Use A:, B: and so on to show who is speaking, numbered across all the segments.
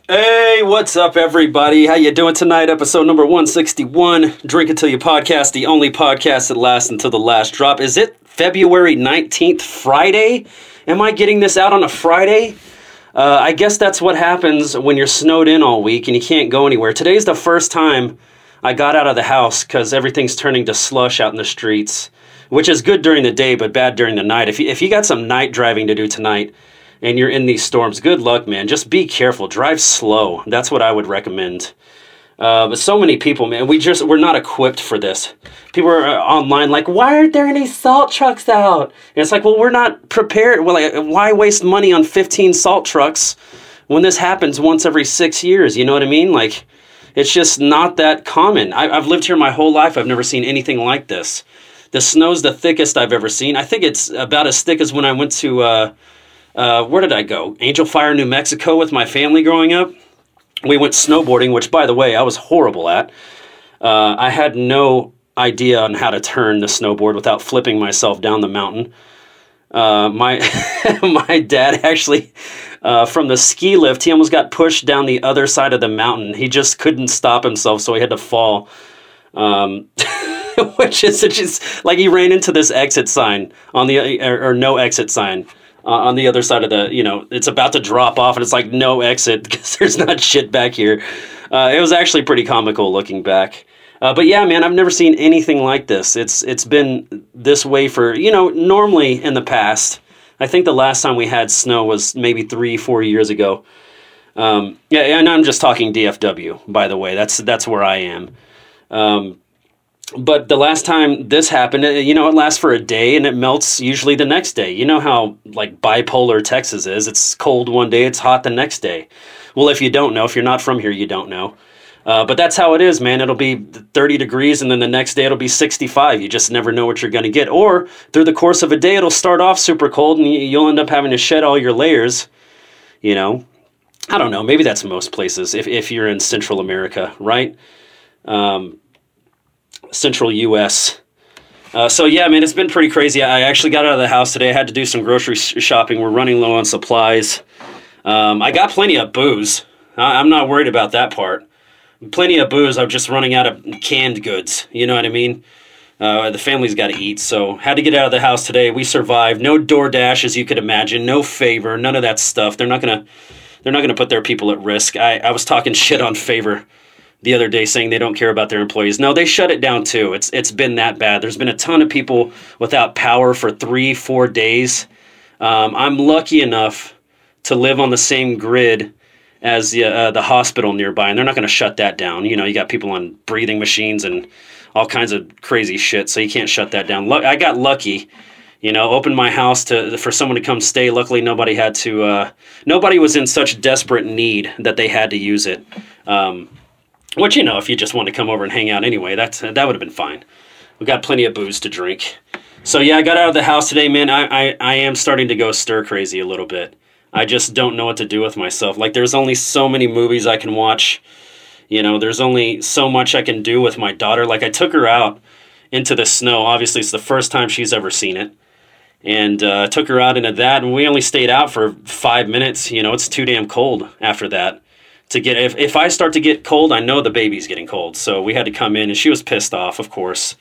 A: Hey, what's up, everybody? How you doing tonight? Episode number 161, Drink Until You Podcast, the only podcast that lasts until the last drop. Is it February 19th, Friday? Am I getting this out on a Friday? I guess that's what happens when you're snowed in all week and you can't go anywhere. Today's the first time I got out of the house because everything's turning to slush out in the streets, which is good during the day but bad during the night. If you got some night driving to do tonight, and you're in these storms, good luck, man. Just be careful. Drive slow. That's what I would recommend. But so many people, man, we're not equipped for this. People are online like, why aren't there any salt trucks out? And it's like, well, we're not prepared. Well, like, why waste money on 15 salt trucks when this happens once every 6 years? You know what I mean? Like, it's just not that common. I've lived here my whole life. I've never seen anything like this. The snow's the thickest I've ever seen. I think it's about as thick as when I went to... where did I go? Angel Fire, New Mexico with my family growing up. We went snowboarding, which, by the way, I was horrible at. I had no idea on how to turn the snowboard without flipping myself down the mountain. My my dad actually, from the ski lift, he almost got pushed down the other side of the mountain. He just couldn't stop himself, so he had to fall. Which is just like he ran into this exit sign on the or no exit sign. On the other side of it's about to drop off, and it's like no exit because there's not shit back here. It was actually pretty comical looking back. But yeah, man, I've never seen anything like this. It's been this way for, normally in the past. I think the last time we had snow was maybe 3-4 years ago. Yeah, and I'm just talking DFW, by the way. That's where I am. But the last time this happened, it lasts for a day and it melts usually the next day. You know how like bipolar Texas is. It's cold one day, it's hot the next day. Well, if you don't know, if you're not from here, you don't know. But that's how it is, man. It'll be 30 degrees and then the next day it'll be 65. You just never know what you're going to get. Or through the course of a day, it'll start off super cold and you'll end up having to shed all your layers. I don't know. Maybe that's most places if you're in Central America, right? Central U.S. So yeah, man, it's been pretty crazy. I actually got out of the house today. I had to do some grocery shopping. We're running low on supplies. I got plenty of booze. I'm not worried about that part. Plenty of booze. I'm just running out of canned goods. You know what I mean? The family's got to eat, so had to get out of the house today. We survived. No DoorDash, as you could imagine. No Favor. None of that stuff. They're not gonna put their people at risk. I was talking shit on Favor the other day saying they don't care about their employees. No, they shut it down too. It's been that bad. There's been a ton of people without power for 3-4 days. I'm lucky enough to live on the same grid as the hospital nearby, and they're not going to shut that down. You got people on breathing machines and all kinds of crazy shit, so you can't shut that down. I got lucky. Opened my house for someone to come stay. Luckily, nobody was in such desperate need that they had to use it. Which, if you just want to come over and hang out anyway, that would have been fine. We got plenty of booze to drink. So yeah, I got out of the house today, man. I am starting to go stir crazy a little bit. I just don't know what to do with myself. Like, there's only so many movies I can watch. There's only so much I can do with my daughter. Like, I took her out into the snow. Obviously, it's the first time she's ever seen it. And took her out into that, and we only stayed out for 5 minutes. It's too damn cold after that. If I start to get cold, I know the baby's getting cold. So we had to come in, and she was pissed off, of course.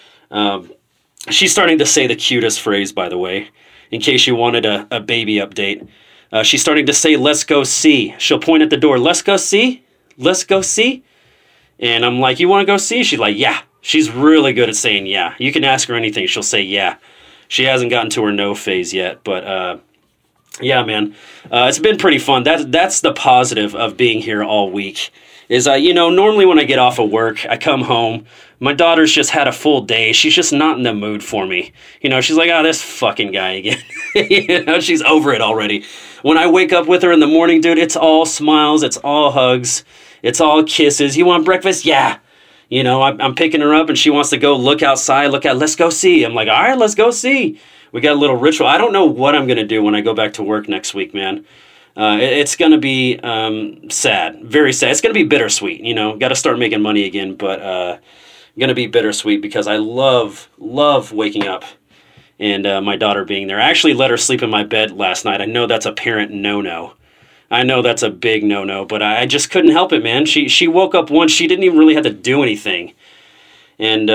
A: She's starting to say the cutest phrase, by the way, in case you wanted a baby update. She's starting to say, let's go see. She'll point at the door, let's go see? Let's go see? And I'm like, you want to go see? She's like, yeah. She's really good at saying yeah. You can ask her anything, she'll say yeah. She hasn't gotten to her no phase yet, but... yeah, man, it's been pretty fun. That's the positive of being here all week. Is normally when I get off of work, I come home. My daughter's just had a full day. She's just not in the mood for me. She's like, this fucking guy again. She's over it already. When I wake up with her in the morning, dude, it's all smiles, it's all hugs, it's all kisses. You want breakfast? Yeah. I'm picking her up and she wants to go look outside. Let's go see. I'm like, all right, let's go see. We got a little ritual. I don't know what I'm going to do when I go back to work next week, man. It's going to be sad, very sad. It's going to be bittersweet, got to start making money again, but going to be bittersweet because I love waking up and my daughter being there. I actually let her sleep in my bed last night. I know that's a parent no-no. I know that's a big no-no, but I just couldn't help it, man. She woke up once. She didn't even really have to do anything. And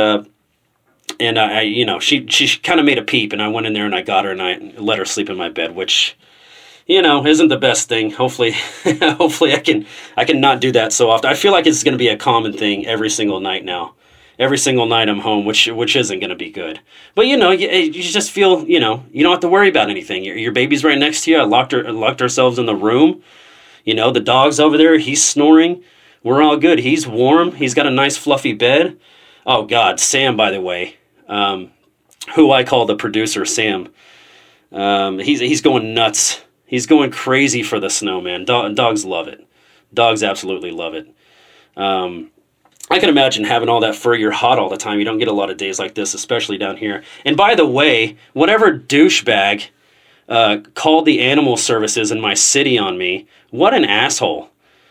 A: I you know, she kind of made a peep, and I went in there and I got her and I let her sleep in my bed, which, you know, isn't the best thing. Hopefully, hopefully I can not do that so often. I feel like it's going to be a common thing every single night now. Every single night I'm home, which isn't going to be good. But, you know, you just feel, you know, you don't have to worry about anything. Your baby's right next to you. I locked ourselves in the room. You know, the dog's over there. He's snoring. We're all good. He's warm. He's got a nice fluffy bed. Oh, God. Sam, by the way, who I call the producer, Sam. He's going nuts. He's going crazy for the snow, man. Dogs love it. Dogs absolutely love it. I can imagine having all that fur. You're hot all the time. You don't get a lot of days like this, especially down here. And by the way, whatever douchebag called the animal services in my city on me, what an asshole.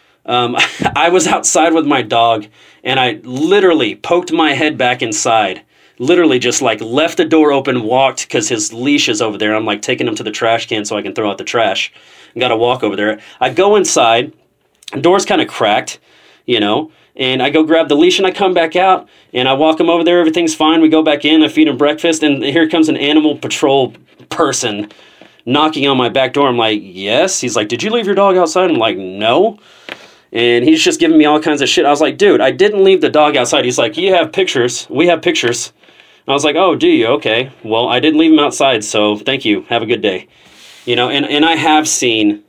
A: I was outside with my dog, and I literally poked my head back inside. Literally just like left the door open, walked, because his leash is over there. I'm like taking him to the trash can so I can throw out the trash. Got to walk over there. I go inside. The door's kind of cracked, you know. And I go grab the leash and I come back out and I walk him over there. Everything's fine. We go back in. I feed him breakfast. And here comes an animal patrol person knocking on my back door. I'm like, yes. He's like, did you leave your dog outside? I'm like, no. And he's just giving me all kinds of shit. I was like, dude, I didn't leave the dog outside. He's like, you have pictures. We have pictures. And I was like, oh, do you? Okay. Well, I didn't leave him outside. So thank you. Have a good day. You know, and I have seen,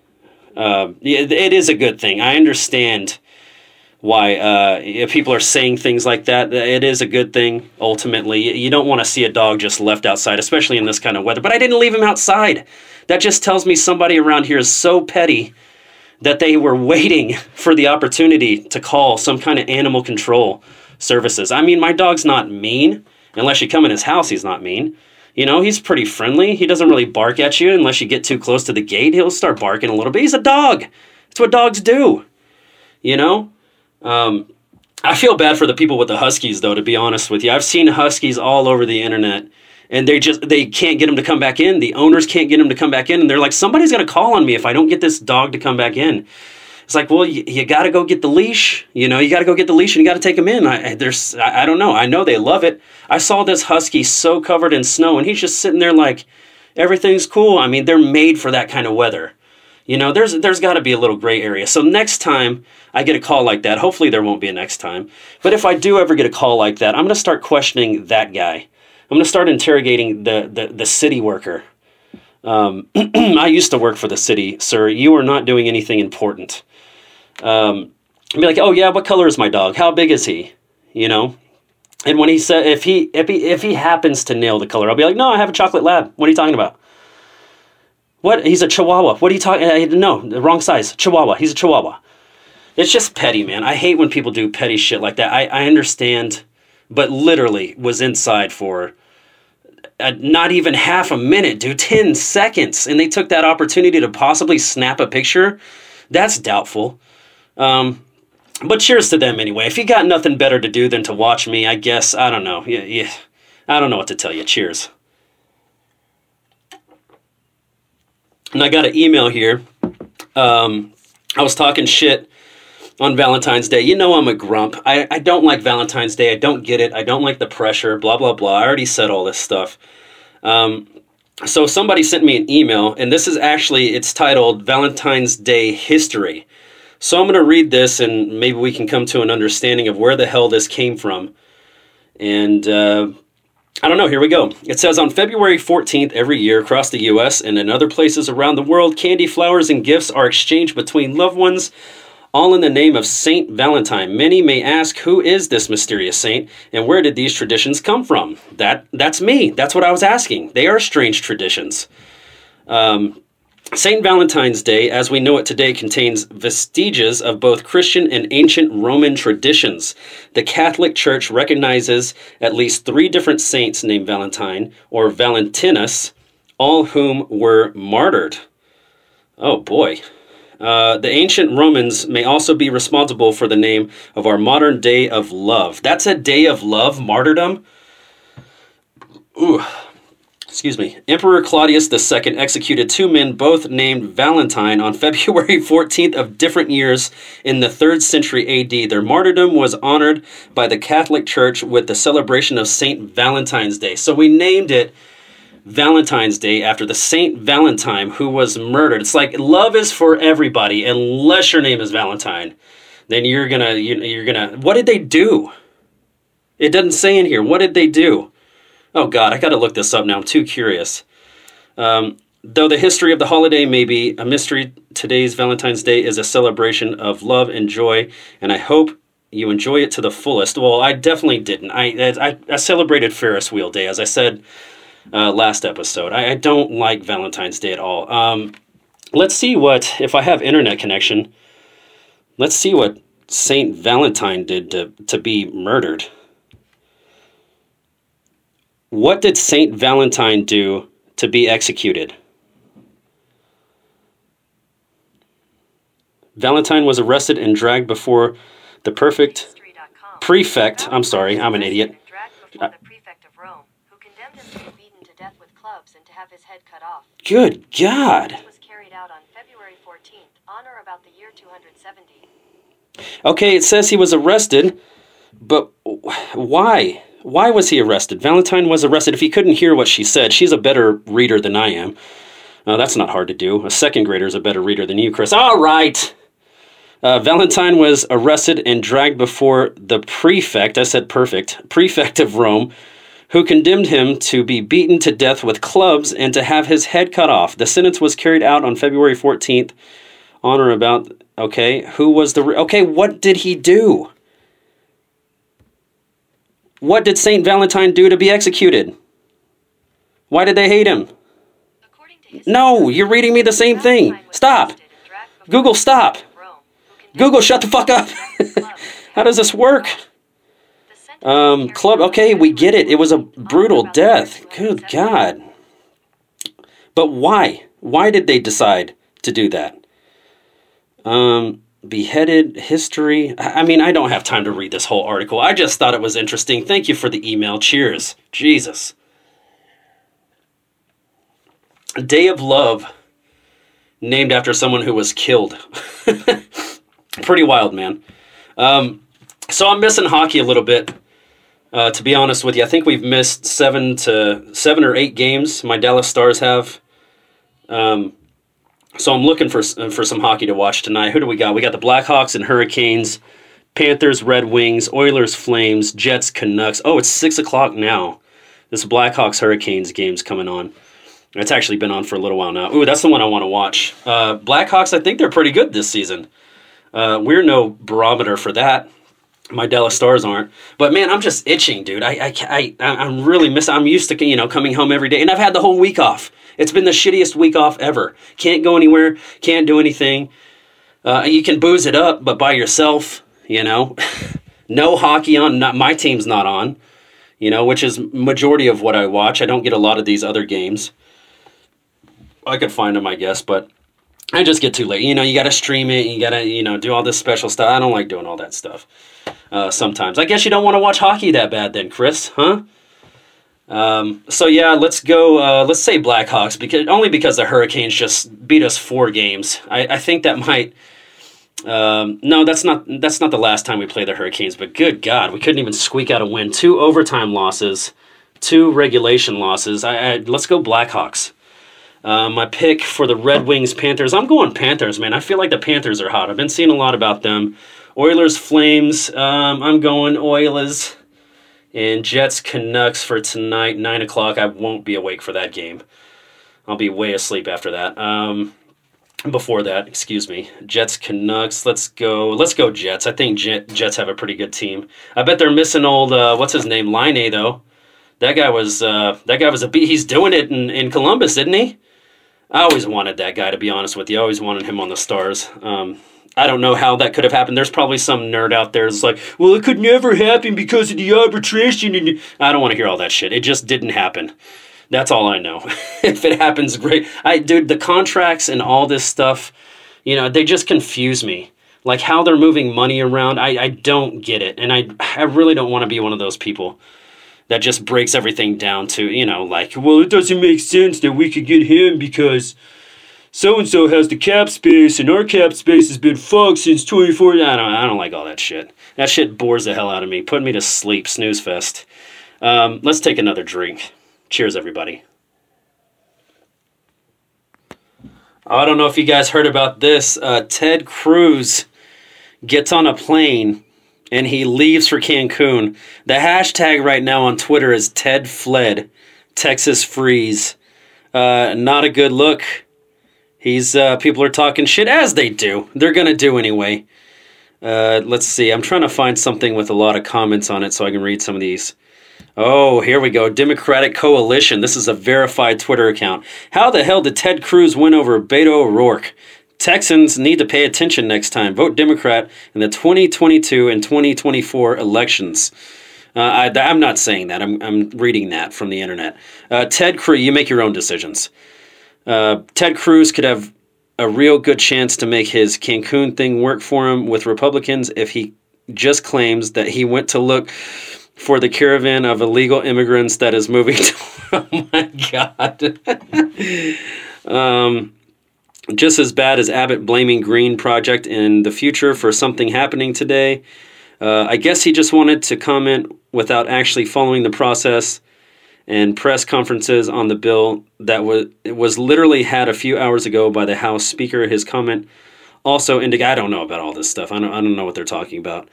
A: it is a good thing. I understand why if people are saying things like that. It is a good thing, ultimately. You don't want to see a dog just left outside, especially in this kind of weather. But I didn't leave him outside. That just tells me somebody around here is so petty that they were waiting for the opportunity to call some kind of animal control services. I mean, my dog's not mean. Unless you come in his house, he's not mean. You know, he's pretty friendly. He doesn't really bark at you unless you get too close to the gate. He'll start barking a little bit. He's a dog. That's what dogs do. You know? I feel bad for the people with the Huskies, though, to be honest with you. I've seen Huskies all over the internet, and they can't get them to come back in. The owners can't get them to come back in, and they're like, somebody's going to call on me if I don't get this dog to come back in. It's like, well, you got to go get the leash. You know, you got to go get the leash, and you got to take them in. I don't know. I know they love it. I saw this Husky so covered in snow, and he's just sitting there like, everything's cool. I mean, they're made for that kind of weather. You know, there's got to be a little gray area. So next time I get a call like that, hopefully there won't be a next time. But if I do ever get a call like that, I'm going to start questioning that guy. I'm going to start interrogating the city worker. I used to work for the city, sir. You are not doing anything important. I'd be like, oh yeah, what color is my dog? How big is he? You know? And when he said, if he happens to nail the color, I'll be like, no, I have a chocolate lab. What are you talking about? What? He's a Chihuahua. What are you talking? No, the wrong size. Chihuahua. He's a Chihuahua. It's just petty, man. I hate when people do petty shit like that. I understand, but literally was inside for not even half a minute, dude. 10 seconds. And they took that opportunity to possibly snap a picture. That's doubtful. But cheers to them anyway. If you got nothing better to do than to watch me, I guess, I don't know. Yeah. I don't know what to tell you. Cheers. And I got an email here. I was talking shit on Valentine's Day. You know I'm a grump. I don't like Valentine's Day. I don't get it. I don't like the pressure, blah, blah, blah. I already said all this stuff. So somebody sent me an email, and this is actually, it's titled Valentine's Day History. So I'm going to read this, and maybe we can come to an understanding of where the hell this came from. And I don't know, here we go. It says, on February 14th every year across the U.S. and in other places around the world, candy, flowers, and gifts are exchanged between loved ones, all in the name of Saint Valentine. Many may ask, who is this mysterious saint, and where did these traditions come from? That's me. That's what I was asking. They are strange traditions. Saint Valentine's Day, as we know it today, contains vestiges of both Christian and ancient Roman traditions. The Catholic Church recognizes at least 3 different saints named Valentine, or Valentinus, all whom were martyred. Oh boy. The ancient Romans may also be responsible for the name of our modern day of love. That's a day of love, martyrdom? Ooh. excuse me, Emperor Claudius II executed two men both named Valentine on February 14th of different years in the 3rd century AD. Their martyrdom was honored by the Catholic Church with the celebration of St. Valentine's Day. So we named it Valentine's Day after the Saint Valentine who was murdered. It's like love is for everybody unless your name is Valentine. Then you're gonna. What did they do? It doesn't say in here. What did they do? Oh God, I got to look this up now. I'm too curious. Though the history of the holiday may be a mystery, today's Valentine's Day is a celebration of love and joy, and I hope you enjoy it to the fullest. Well, I definitely didn't. I celebrated Ferris Wheel Day, as I said last episode. I don't like Valentine's Day at all. Let's see what, if I have internet connection, let's see what Saint Valentine did to be murdered. What did Saint Valentine do to be executed? Valentine was arrested and dragged before the prefect. I'm sorry, I'm an idiot.
B: The prefect of Rome, who condemned him to be beaten to death with clubs and to have his head cut off.
A: Good God.
B: This was carried out on February 14th, on or about the year 270.
A: Okay, it says he was arrested, but why? Why was he arrested? Valentine was arrested. If you couldn't hear what she said, she's a better reader than I am. That's not hard to do. A second grader is a better reader than you, Chris. All right. Valentine was arrested and dragged before the prefect, I said perfect, prefect of Rome, who condemned him to be beaten to death with clubs and to have his head cut off. The sentence was carried out on February 14th, on or about, okay, what did he do? What did Saint Valentine do to be executed? Why did they hate him? No, you're reading me the same thing. Stop. Google, stop. Google, shut the fuck up. How does this work? Club, okay, we get it. It was a brutal death. Good God. But why? Why did they decide to do that? Beheaded, history. I mean, I don't have time to read this whole article. I just thought it was interesting. Thank you for the email. Cheers. Jesus. Day of Love, named after someone who was killed. Pretty wild, man. So I'm missing hockey a little bit, to be honest with you. I think we've missed 7 or 8 games. My Dallas Stars have. So I'm looking for some hockey to watch tonight. Who do we got? We got the Blackhawks and Hurricanes, Panthers, Red Wings, Oilers, Flames, Jets, Canucks. Oh, it's 6 o'clock now. This Blackhawks Hurricanes game's coming on. It's actually been on for a little while now. Ooh, that's the one I want to watch. Blackhawks, I think they're pretty good this season. We're no barometer for that. My Dallas Stars aren't. But man, I'm just itching, dude. I'm really missing. I'm used to coming home every day, and I've had the whole week off. It's been the shittiest week off ever. Can't go anywhere. Can't do anything. You can booze it up, but by yourself. No hockey on. My team's not on. Which is majority of what I watch. I don't get a lot of these other games. I could find them, I guess, but I just get too late. You got to stream it. You got to, do all this special stuff. I don't like doing all that stuff sometimes. I guess you don't want to watch hockey that bad then, Chris, huh? So yeah, let's go. Let's say Blackhawks because the Hurricanes just beat us 4 games. I think that might. No, that's not the last time we played the Hurricanes. But good God, we couldn't even squeak out a win. 2 overtime losses, 2 regulation losses. Let's go Blackhawks. My pick for the Red Wings Panthers. I'm going Panthers, man. I feel like the Panthers are hot. I've been seeing a lot about them. Oilers Flames. I'm going Oilers. And Jets Canucks for tonight, 9 o'clock. I won't be awake for that game. I'll be way asleep after that. Before that, excuse me. Jets Canucks. Let's go Jets. I think Jets have a pretty good team. I bet they're missing old what's his name, Laine though. That guy was a beat. He's doing it in Columbus, isn't he? I always wanted that guy, to be honest with you. I always wanted him on the Stars. I don't know how that could have happened. There's probably some nerd out there that's like, well, it could never happen because of the arbitration. And I don't want to hear all that shit. It just didn't happen. That's all I know. If it happens, great. Dude, the contracts and all this stuff, they just confuse me. Like how they're moving money around, I don't get it. And I really don't want to be one of those people that just breaks everything down to, like, well, it doesn't make sense that we could get him because so-and-so has the cap space, and our cap space has been fucked since 2014. I don't like all that shit. That shit bores the hell out of me. Put me to sleep, snooze fest. Let's take another drink. Cheers, everybody. I don't know if you guys heard about this. Ted Cruz gets on a plane, and he leaves for Cancun. The hashtag right now on Twitter is Ted fled, Texas freeze. Not a good look. People are talking shit, as they do. They're going to do anyway. Let's see. I'm trying to find something with a lot of comments on it so I can read some of these. Oh, here we go. Democratic Coalition. This is a verified Twitter account. How the hell did Ted Cruz win over Beto O'Rourke? Texans need to pay attention next time. Vote Democrat in the 2022 and 2024 elections. I'm not saying that. I'm reading that from the internet. Ted Cruz, you make your own decisions. Ted Cruz could have a real good chance to make his Cancun thing work for him with Republicans if he just claims that he went to look for the caravan of illegal immigrants that is moving to... Oh my God. Just as bad as Abbott blaming Green Project in the future for something happening today. I guess he just wanted to comment without actually following the process and press conferences on the bill that was literally had a few hours ago by the House Speaker. His comment also indicates... I don't know about all this stuff. I don't know what they're talking about.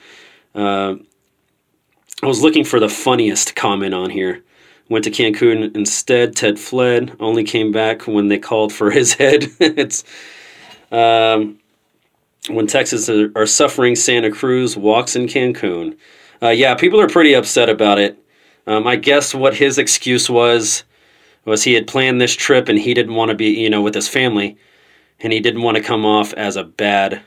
A: I was looking for the funniest comment on here. Went to Cancun instead. Ted fled. Only came back when they called for his head. It's when Texans are suffering, Santa Cruz walks in Cancun. Yeah, people are pretty upset about it. I guess what his excuse was he had planned this trip and he didn't want to be, with his family, and he didn't want to come off as a bad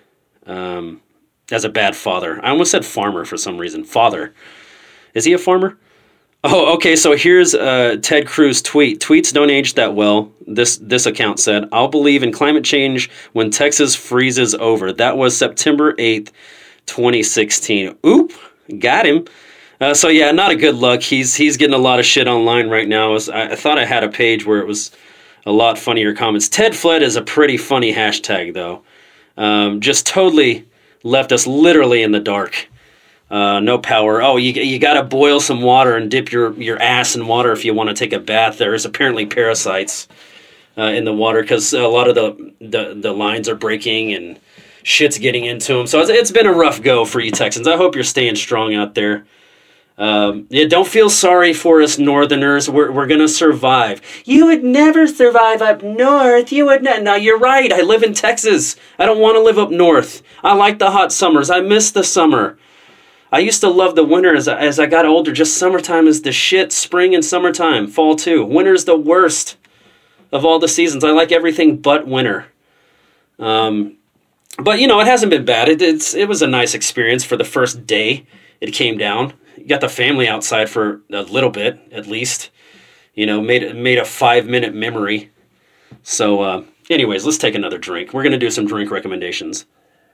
A: father. I almost said farmer for some reason. Father. Is he a farmer? Oh, okay, so here's Ted Cruz tweet. Tweets don't age that well, this account said. I'll believe in climate change when Texas freezes over. That was September 8th, 2016. Oop, got him. So yeah, not a good look. He's getting a lot of shit online right now. I thought I had a page where it was a lot funnier comments. Ted fled is a pretty funny hashtag, though. Just totally left us literally in the dark. No power. Oh, you got to boil some water and dip your ass in water if you want to take a bath. There's apparently parasites in the water because a lot of the lines are breaking and shit's getting into them. So it's been a rough go for you Texans. I hope you're staying strong out there. Yeah, don't feel sorry for us Northerners. We're gonna survive. You would never survive up north. You would not. No, you're right. I live in Texas. I don't want to live up north. I like the hot summers. I miss the summer. I used to love the winter as I got older. Just summertime is the shit. Spring and summertime. Fall too. Winter's the worst of all the seasons. I like everything but winter. But it hasn't been bad. It was a nice experience for the first day it came down. You got the family outside for a little bit, at least. Made a 5-minute memory. So, anyways, let's take another drink. We're going to do some drink recommendations.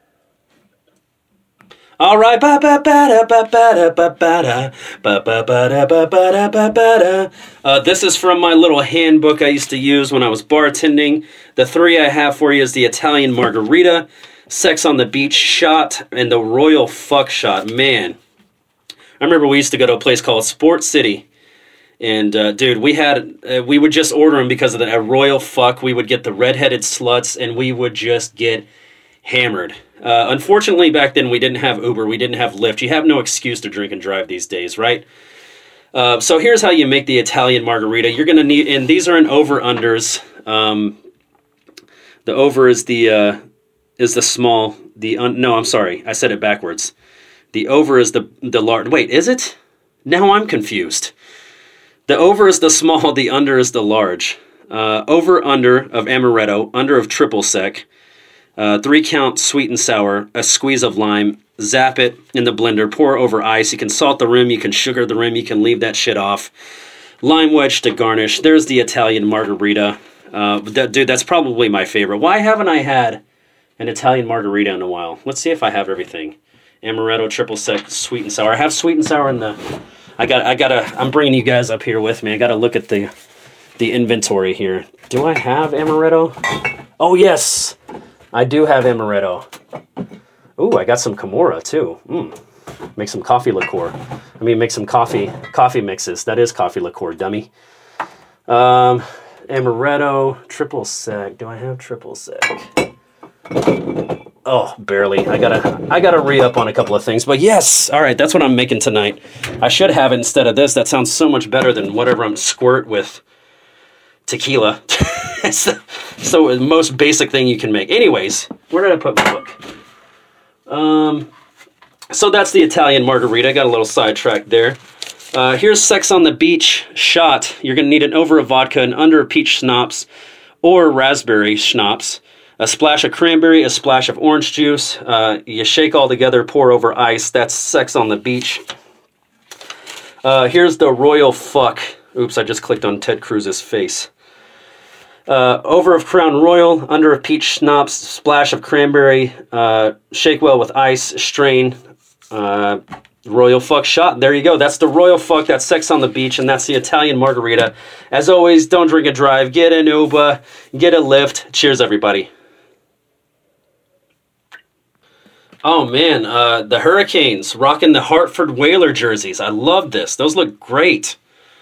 A: All right. This is from my little handbook I used to use when I was bartending. The 3 I have for you is the Italian Margarita, Sex on the Beach shot, and the Royal Fuck shot. Man, I remember we used to go to a place called Sport City. And, dude, we would just order them because of a Royal Fuck. We would get the redheaded sluts, and we would just get hammered. Unfortunately, back then, we didn't have Uber. We didn't have Lyft. You have no excuse to drink and drive these days, right? So here's how you make the Italian margarita. You're going to need, and these are in over-unders. The over is the small. No, I'm sorry. I said it backwards. The over is the large. Wait, is it? Now I'm confused. The over is the small. The under is the large. Over-under of amaretto. Under of triple sec. 3-count sweet and sour, a squeeze of lime, zap it in the blender, pour over ice. You can salt the rim, you can sugar the rim, you can leave that shit off. Lime wedge to garnish. There's the Italian margarita. Dude, that's probably my favorite. Why haven't I had an Italian margarita in a while? Let's see if I have everything. Amaretto, triple sec, sweet and sour. I have sweet and sour in the I'm bringing you guys up here with me. I gotta look at the inventory here. Do I have amaretto? Oh yes, I do have amaretto. Ooh, I got some Kimura too. Make some coffee liqueur. Make some coffee mixes. That is coffee liqueur, dummy. Amaretto, triple sec. Do I have triple sec? Oh, barely. I gotta re-up on a couple of things. But yes, all right, that's what I'm making tonight. I should have it instead of this. That sounds so much better than whatever I'm squirt with tequila. It's the most basic thing you can make. Anyways, where did I put my book? So that's the Italian margarita. I got a little sidetracked there. Here's Sex on the Beach shot. You're going to need an over of vodka, an under of peach schnapps, or raspberry schnapps, a splash of cranberry, a splash of orange juice. You shake all together, pour over ice. That's Sex on the Beach. Here's the Royal Fuck. Oops, I just clicked on Ted Cruz's face. Over of Crown Royal, under of peach schnapps, splash of cranberry, shake well with ice, strain, Royal Fuck shot. There you go. That's the Royal Fuck. That's Sex on the Beach, and that's the Italian margarita. As always, don't drink and drive. Get an Uber. Get a Lyft. Cheers, everybody. Oh, man. The Hurricanes rocking the Hartford Whaler jerseys. I love this. Those look great.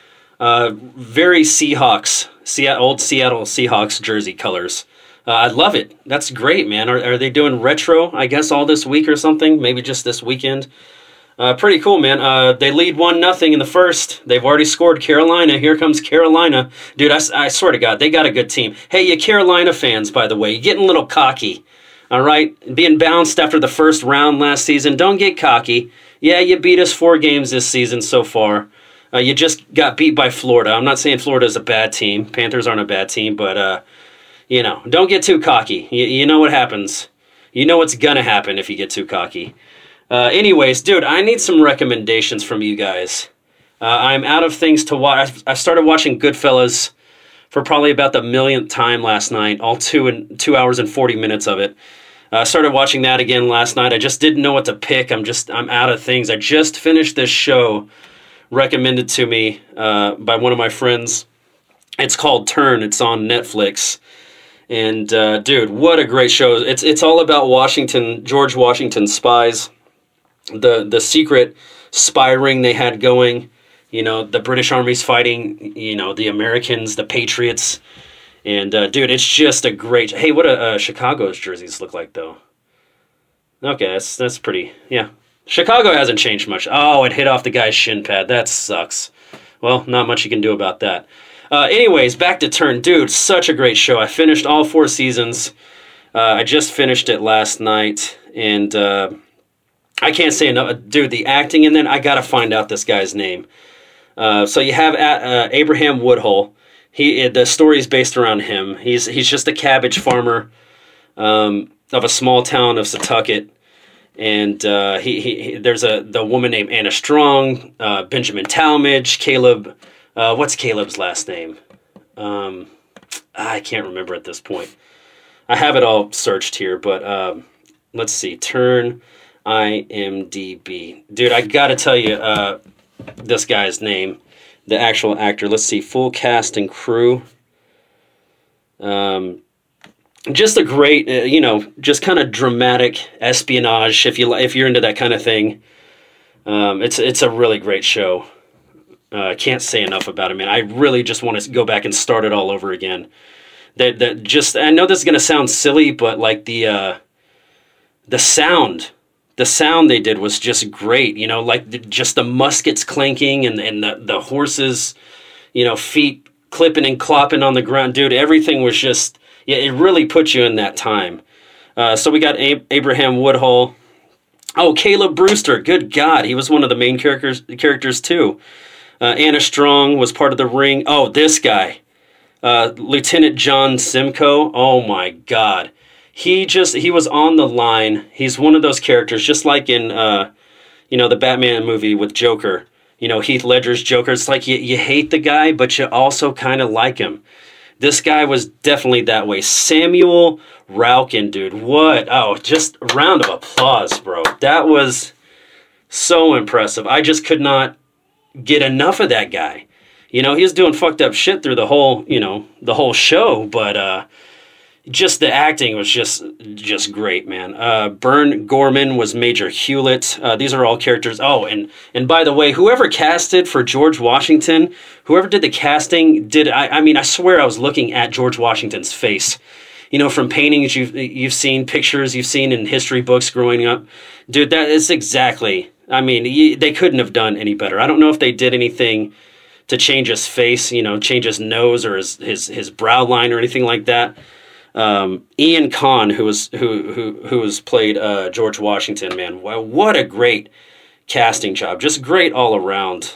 A: Very Seahawks. Old Seattle Seahawks jersey colors. I love it. That's great, man. Are they doing retro, I guess, all this week or something? Maybe just this weekend? Pretty cool, man. They lead 1-0 in the first. They've already scored Carolina. Here comes Carolina. Dude, I swear to God, they got a good team. Hey, you Carolina fans, by the way, you're getting a little cocky. All right? Being bounced after the first round last season. Don't get cocky. Yeah, you beat us 4 games this season so far. You just got beat by Florida. I'm not saying Florida's a bad team. Panthers aren't a bad team, but, don't get too cocky. You know what happens. You know what's going to happen if you get too cocky. Anyways, dude, I need some recommendations from you guys. I'm out of things to watch. I started watching Goodfellas for probably about the millionth time last night, all 2 hours and 40 minutes of it. I started watching that again last night. I just didn't know what to pick. I'm out of things. I just finished this show recommended to me by one of my friends. It's called Turn. It's on Netflix. And dude, what a great show. It's all about George Washington spies. The secret spy ring they had going, the British Army's fighting, the Americans, the Patriots, and dude, it's just a great. Hey, what do Chicago's jerseys look like though? Okay, that's pretty. Yeah, Chicago hasn't changed much. Oh, it hit off the guy's shin pad. That sucks. Well, not much you can do about that. Anyways, back to Turn, dude. Such a great show. I finished all 4 seasons. I just finished it last night, and I can't say enough. Dude, the acting in that, I gotta find out this guy's name. So you have Abraham Woodhull. The story's based around him. He's just a cabbage farmer of a small town of Setauket. And there's the woman named Anna Strong, Benjamin Talmadge, Caleb. What's Caleb's last name? I can't remember at this point. I have it all searched here, but let's see. Turn IMDb. Dude, I gotta tell you this guy's name, the actual actor. Let's see. Full cast and crew. Just a great, just kind of dramatic espionage. If you're into that kind of thing, it's a really great show. I can't say enough about it, man. I really just want to go back and start it all over again. I know this is gonna sound silly, but like the sound they did was just great. Just the muskets clanking and the horses, feet clipping and clopping on the ground, dude. Everything was just. Yeah, it really puts you in that time. So we got Abraham Woodhull. Oh, Caleb Brewster. Good God. He was one of the main characters too. Anna Strong was part of the Ring. Oh, this guy. Lieutenant John Simcoe. Oh, my God. He was on the line. He's one of those characters, just like in, the Batman movie with Joker. Heath Ledger's Joker. It's like you hate the guy, but you also kind of like him. This guy was definitely that way. Samuel Raukin, dude. What? Oh, just a round of applause, bro. That was so impressive. I just could not get enough of that guy. You know, he was doing fucked up shit through the whole show, but just the acting was just great, man. Bern Gorman was Major Hewlett. These are all characters. Oh, and by the way, whoever casted for George Washington, whoever did the casting, I mean, I swear I was looking at George Washington's face. You know, from paintings you've seen, pictures you've seen in history books growing up. Dude, that is exactly, I mean, they couldn't have done any better. I don't know if they did anything to change his face, you know, change his nose or his brow line or anything like that. Ian Kahn, who was played George Washington, man, wow, what a great casting job, just great all around.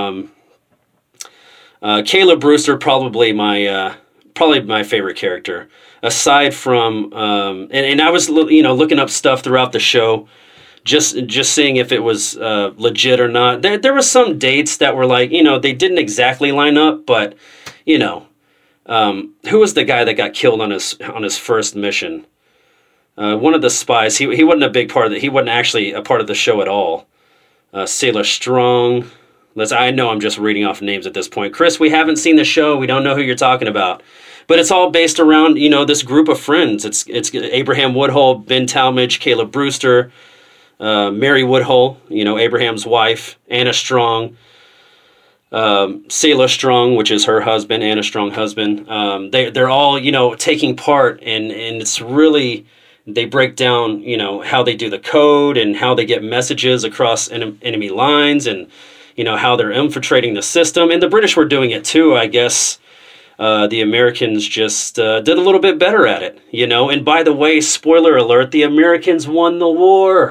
A: Caleb Brewster, probably my favorite character, aside from and I was looking up stuff throughout the show, just seeing if it was legit or not. There were some dates that were like, you know, they didn't exactly line up, but you know. Who was the guy that got killed on his first mission? One of the spies. He wasn't a big part of it. He wasn't actually a part of the show at all. Sailor Strong. I know I'm just reading off names at this point. Chris, we haven't seen the show. We don't know who you're talking about. But it's all based around, you know, this group of friends. It's Abraham Woodhull, Ben Talmadge, Caleb Brewster, Mary Woodhull, you know, Abraham's wife, Anna Strong. Sailor Strong, which is her husband, Anna Strong husband. They're all, you know, taking part, and it's really, they break down, you know, how they do the code and how they get messages across enemy lines, and you know how they're infiltrating the system. And the British were doing it too, I guess. The Americans just did a little bit better at it, you know. And by the way, spoiler alert: the Americans won the war.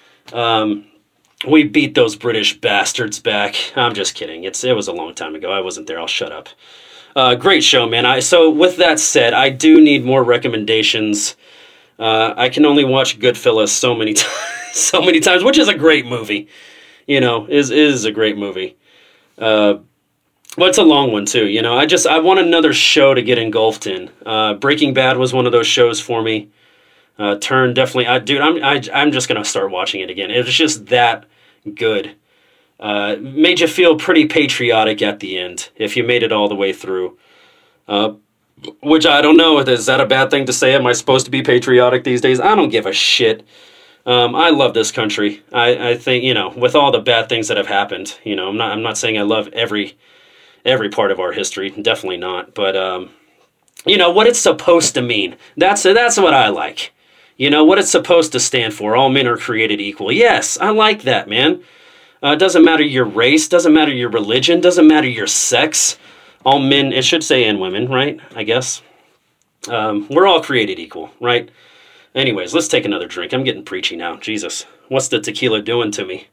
A: We beat those British bastards back. I'm just kidding. It was a long time ago. I wasn't there. I'll shut up. Great show, man. So with that said, I do need more recommendations. I can only watch Goodfellas so many times, which is a great movie. You know, is a great movie. Well, it's a long one too. You know, I want another show to get engulfed in. Breaking Bad was one of those shows for me. Turn definitely. I'm just gonna start watching it again. It was just that good. Made you feel pretty patriotic at the end if you made it all the way through. Which I don't know. Is that a bad thing to say? Am I supposed to be patriotic these days? I don't give a shit. I love this country. I think, you know, with all the bad things that have happened, you know, I'm not saying I love every part of our history. Definitely not. But you know what it's supposed to mean. That's what I like. You know, what it's supposed to stand for. All men are created equal. Yes, I like that, man. Doesn't matter your race, doesn't matter your religion, doesn't matter your sex. All men, it should say, and women, right? I guess. We're all created equal, right? Anyways, let's take another drink. I'm getting preachy now. Jesus, what's the tequila doing to me?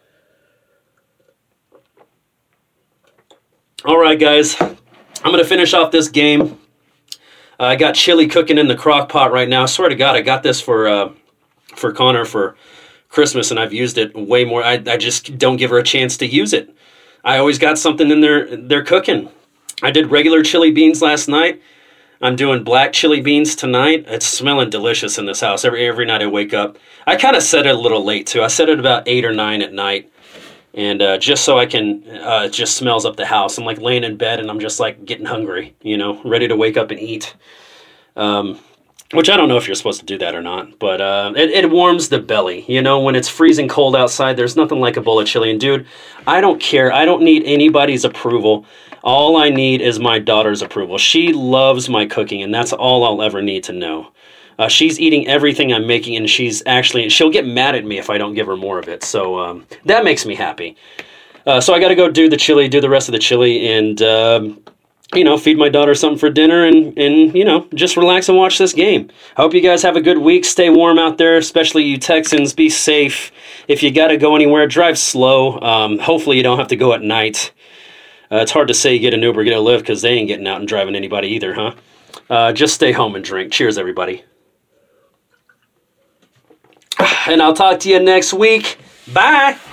A: All right, guys. I'm going to finish off this game. I got chili cooking in the crock pot right now. I swear to God, I got this for Connor for Christmas, and I've used it way more. I just don't give her a chance to use it. I always got something in there cooking. I did regular chili beans last night. I'm doing black chili beans tonight. It's smelling delicious in this house. Every night I wake up. I kind of set it a little late, too. I set it about 8 or 9 at night. And just so I can, it just smells up the house. I'm like laying in bed and I'm just like getting hungry, you know, ready to wake up and eat. Which I don't know if you're supposed to do that or not, but it warms the belly. You know, when it's freezing cold outside, there's nothing like a bowl of chili. And dude, I don't care. I don't need anybody's approval. All I need is my daughter's approval. She loves my cooking, and that's all I'll ever need to know. She's eating everything I'm making, and she'll get mad at me if I don't give her more of it. So that makes me happy. So I got to go do the rest of the chili, and, you know, feed my daughter something for dinner and, you know, just relax and watch this game. I hope you guys have a good week. Stay warm out there, especially you Texans. Be safe. If you got to go anywhere, drive slow. Hopefully you don't have to go at night. It's hard to say you get an Uber, get a Lyft, because they ain't getting out and driving anybody either, huh? Just stay home and drink. Cheers, everybody. And I'll talk to you next week. Bye.